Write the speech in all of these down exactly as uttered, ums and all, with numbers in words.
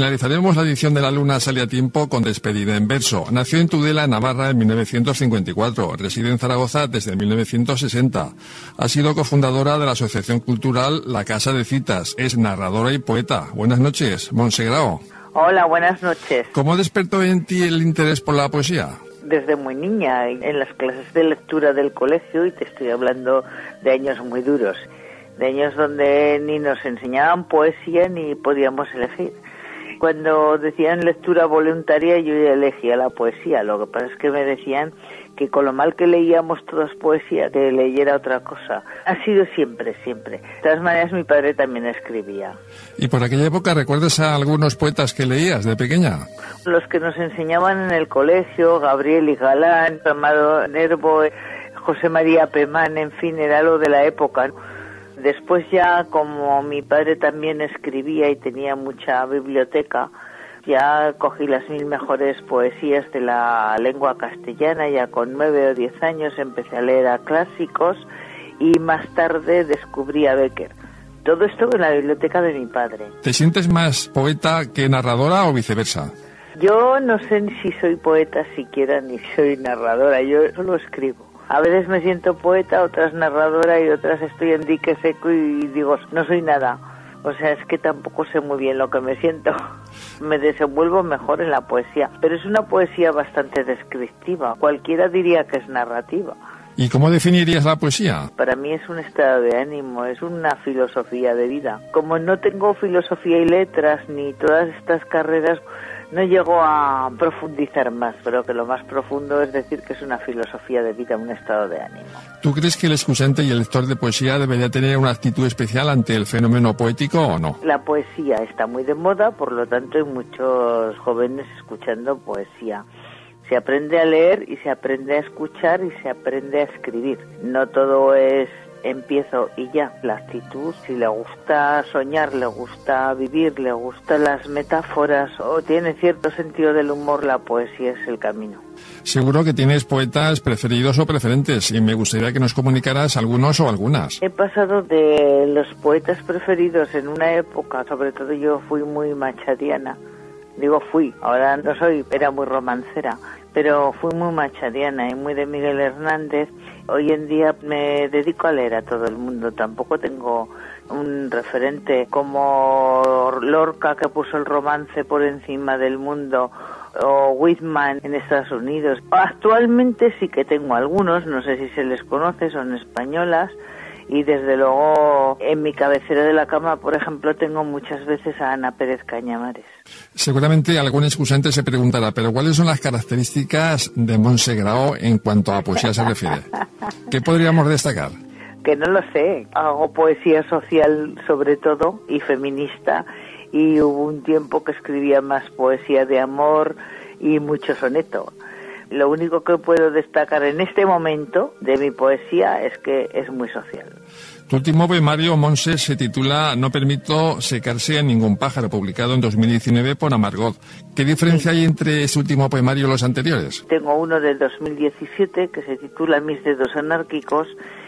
finalizaremos la edición de La Luna sale a tiempo con despedida en verso. Nació en Tudela, Navarra, en mil novecientos cincuenta y cuatro. Reside en Zaragoza desde mil novecientos sesenta. Ha sido cofundadora de la asociación cultural La Casa de Citas. Es narradora y poeta. Buenas noches, Montse Grao. Hola, buenas noches. ¿Cómo despertó en ti el interés por la poesía? Desde muy niña, en las clases de lectura del colegio, y te estoy hablando de años muy duros, de años donde ni nos enseñaban poesía ni podíamos elegir. Cuando decían lectura voluntaria, yo ya elegía la poesía. Lo que pasa es que me decían que con lo mal que leíamos todas poesía, que leyera otra cosa. Ha sido siempre, siempre. De todas maneras, mi padre también escribía. ¿Y por aquella época recuerdas a algunos poetas que leías de pequeña? Los que nos enseñaban en el colegio, Gabriel y Galán, Amado Nervo, José María Pemán, en fin, era lo de la época. Después ya, como mi padre también escribía y tenía mucha biblioteca, ya cogí las mil mejores poesías de la lengua castellana. Ya con nueve o diez años empecé a leer a clásicos y más tarde descubrí a Bécquer. Todo esto en la biblioteca de mi padre. ¿Te sientes más poeta que narradora o viceversa? Yo no sé si soy poeta siquiera ni soy narradora, yo solo escribo. A veces me siento poeta, otras narradora y otras estoy en dique seco y digo, no soy nada. O sea, es que tampoco sé muy bien lo que me siento. Me desenvuelvo mejor en la poesía, pero es una poesía bastante descriptiva. Cualquiera diría que es narrativa. ¿Y cómo definirías la poesía? Para mí es un estado de ánimo, es una filosofía de vida. Como no tengo filosofía y letras ni todas estas carreras, no llego a profundizar más, pero que lo más profundo es decir que es una filosofía de vida, un estado de ánimo. ¿Tú crees que el escuchante y el lector de poesía debería tener una actitud especial ante el fenómeno poético o no? La poesía está muy de moda, por lo tanto hay muchos jóvenes escuchando poesía. Se aprende a leer y se aprende a escuchar y se aprende a escribir. No todo es empiezo y ya. La actitud, si le gusta soñar, le gusta vivir, le gustan las metáforas o tiene cierto sentido del humor, la poesía es el camino. Seguro que tienes poetas preferidos o preferentes y me gustaría que nos comunicaras algunos o algunas. He pasado de los poetas preferidos en una época, sobre todo yo fui muy machadiana. Digo fui, ahora no soy, era muy romancera, pero fui muy machadiana y muy de Miguel Hernández. Hoy en día me dedico a leer a todo el mundo, tampoco tengo un referente como Lorca, que puso el romance por encima del mundo, o Whitman en Estados Unidos. Actualmente sí que tengo algunos, no sé si se les conoce, son españolas. Y desde luego en mi cabecera de la cama, por ejemplo, tengo muchas veces a Ana Pérez Cañamares. Seguramente algún excusante se preguntará, pero ¿cuáles son las características de Montse Grao en cuanto a poesía se refiere? ¿Qué podríamos destacar? Que no lo sé. Hago poesía social sobre todo y feminista, y hubo un tiempo que escribía más poesía de amor y mucho soneto. Lo único que puedo destacar en este momento de mi poesía es que es muy social. Tu último poemario, Montse, se titula No permito secarse a ningún pájaro, publicado en dos mil diecinueve por Amargot. ¿Qué diferencia sí. hay entre ese último poemario y los anteriores? Tengo uno del dos mil diecisiete que se titula Mis dedos anárquicos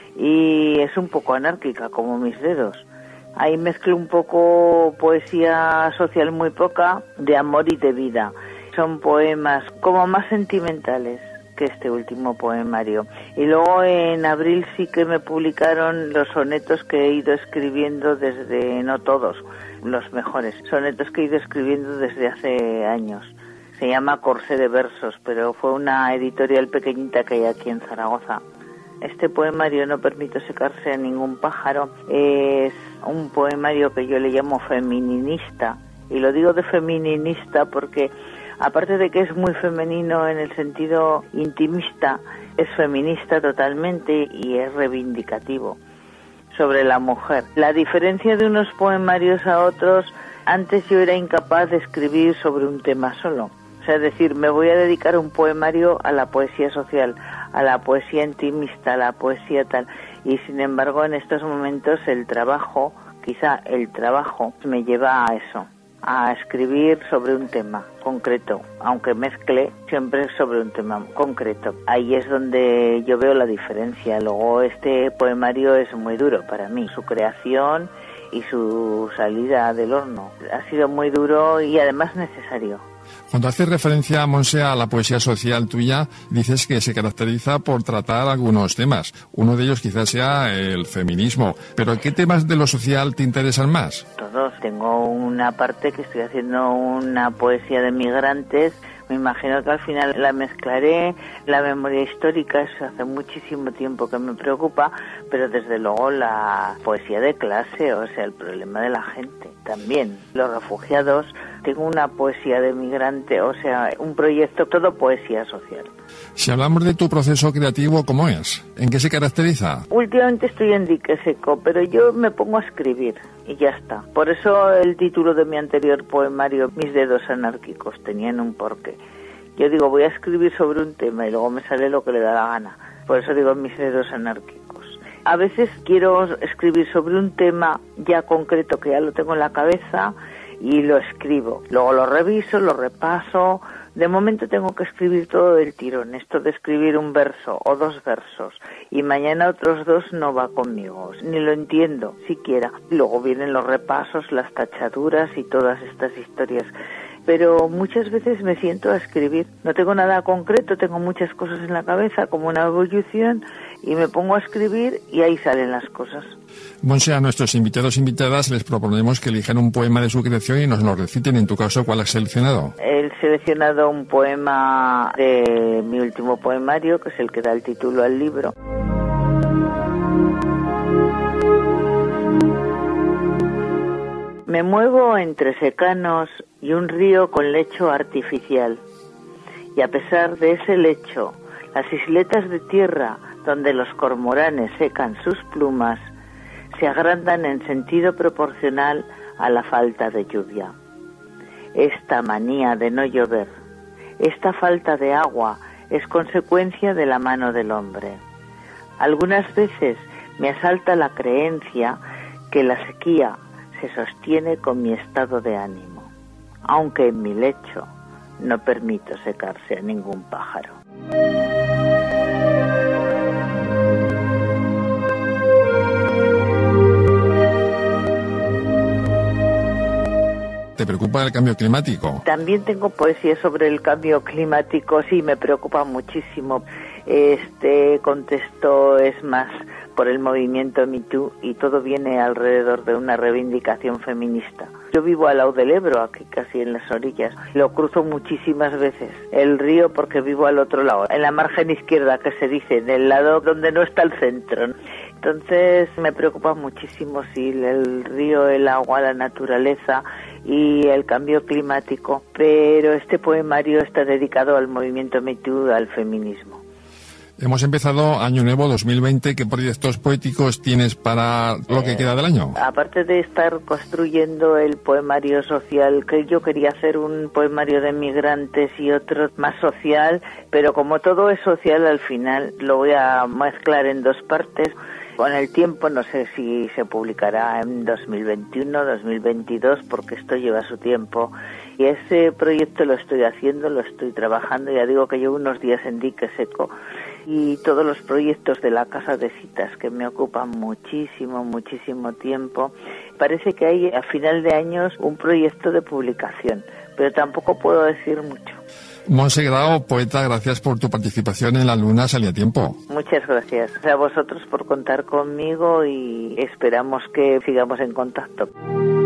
y es un poco anárquica como mis dedos. Ahí mezclo un poco poesía social muy poca, de amor y de vida. Son poemas como más sentimentales que este último poemario. Y luego en abril sí que me publicaron los sonetos que he ido escribiendo desde, no todos, los mejores, sonetos que he ido escribiendo desde hace años. Se llama Corsé de Versos, pero fue una editorial pequeñita que hay aquí en Zaragoza. Este poemario, No permito secarse a ningún pájaro, es un poemario que yo le llamo femininista. Y lo digo de femininista porque aparte de que es muy femenino en el sentido intimista, es feminista totalmente y es reivindicativo sobre la mujer. La diferencia de unos poemarios a otros, antes yo era incapaz de escribir sobre un tema solo. O sea, es decir, me voy a dedicar un poemario a la poesía social, a la poesía intimista, a la poesía tal. Y sin embargo, en estos momentos el trabajo, quizá el trabajo, me lleva a eso, a escribir sobre un tema concreto, aunque mezcle siempre sobre un tema concreto. Ahí es donde yo veo la diferencia. Luego este poemario es muy duro para mí, su creación y su salida del horno. Ha sido muy duro y además necesario. Cuando haces referencia, Montse, a la poesía social tuya, dices que se caracteriza por tratar algunos temas. Uno de ellos quizás sea el feminismo. ¿Pero qué temas de lo social te interesan más? Todos. Tengo una parte que estoy haciendo una poesía de migrantes. Me imagino que al final la mezclaré. La memoria histórica, eso hace muchísimo tiempo que me preocupa, pero desde luego la poesía de clase, o sea, el problema de la gente también. Los refugiados, tengo una poesía de migrante, o sea, un proyecto, todo poesía social. Si hablamos de tu proceso creativo, ¿cómo es? ¿En qué se caracteriza? Últimamente estoy en dique seco, pero yo me pongo a escribir y ya está. Por eso el título de mi anterior poemario, Mis dedos anárquicos, tenían un porqué. Yo digo, voy a escribir sobre un tema y luego me sale lo que le da la gana. Por eso digo Mis dedos anárquicos. A veces quiero escribir sobre un tema ya concreto que ya lo tengo en la cabeza y lo escribo. Luego lo reviso, lo repaso. De momento tengo que escribir todo del tirón. Esto de escribir un verso o dos versos y mañana otros dos no va conmigo. Ni lo entiendo siquiera. Luego vienen los repasos, las tachaduras y todas estas historias. Pero muchas veces me siento a escribir. No tengo nada concreto, tengo muchas cosas en la cabeza, como una evolución, y me pongo a escribir y ahí salen las cosas. Montse, a nuestros invitados e invitadas les proponemos que elijan un poema de su creación y nos lo reciten. En tu caso, ¿cuál has seleccionado? He seleccionado un poema de mi último poemario, que es el que da el título al libro. Me muevo entre secanos y un río con lecho artificial. Y a pesar de ese lecho, las isletas de tierra donde los cormoranes secan sus plumas se agrandan en sentido proporcional a la falta de lluvia. Esta manía de no llover, esta falta de agua es consecuencia de la mano del hombre. Algunas veces me asalta la creencia que la sequía se sostiene con mi estado de ánimo, aunque en mi lecho no permito secarse a ningún pájaro. ¿Te preocupa el cambio climático? También tengo poesía sobre el cambio climático, sí, me preocupa muchísimo. Este contexto es más por el movimiento Me Too y todo viene alrededor de una reivindicación feminista. Yo vivo al lado del Ebro, aquí casi en las orillas. Lo cruzo muchísimas veces, el río, porque vivo al otro lado, en la margen izquierda, que se dice, en el lado donde no está el centro. Entonces me preocupa muchísimo si el río, el agua, la naturaleza y el cambio climático, pero este poemario está dedicado al movimiento Me Too, al feminismo. Hemos empezado año nuevo dos mil veinte. ¿Qué proyectos poéticos tienes para lo que eh, queda del año? Aparte de estar construyendo el poemario social, que yo quería hacer un poemario de migrantes y otro más social, pero como todo es social, al final lo voy a mezclar en dos partes. Con el tiempo no sé si se publicará en dos mil veintiuno, dos mil veintidós, porque esto lleva su tiempo. Y ese proyecto lo estoy haciendo, lo estoy trabajando. Ya digo que llevo unos días en dique seco. Y todos los proyectos de la casa de citas que me ocupan muchísimo, muchísimo tiempo. Parece que hay a final de años un proyecto de publicación, pero tampoco puedo decir mucho. Montse Grao, poeta, gracias por tu participación en La Luna Sale a Tiempo. Muchas gracias a vosotros por contar conmigo y esperamos que sigamos en contacto.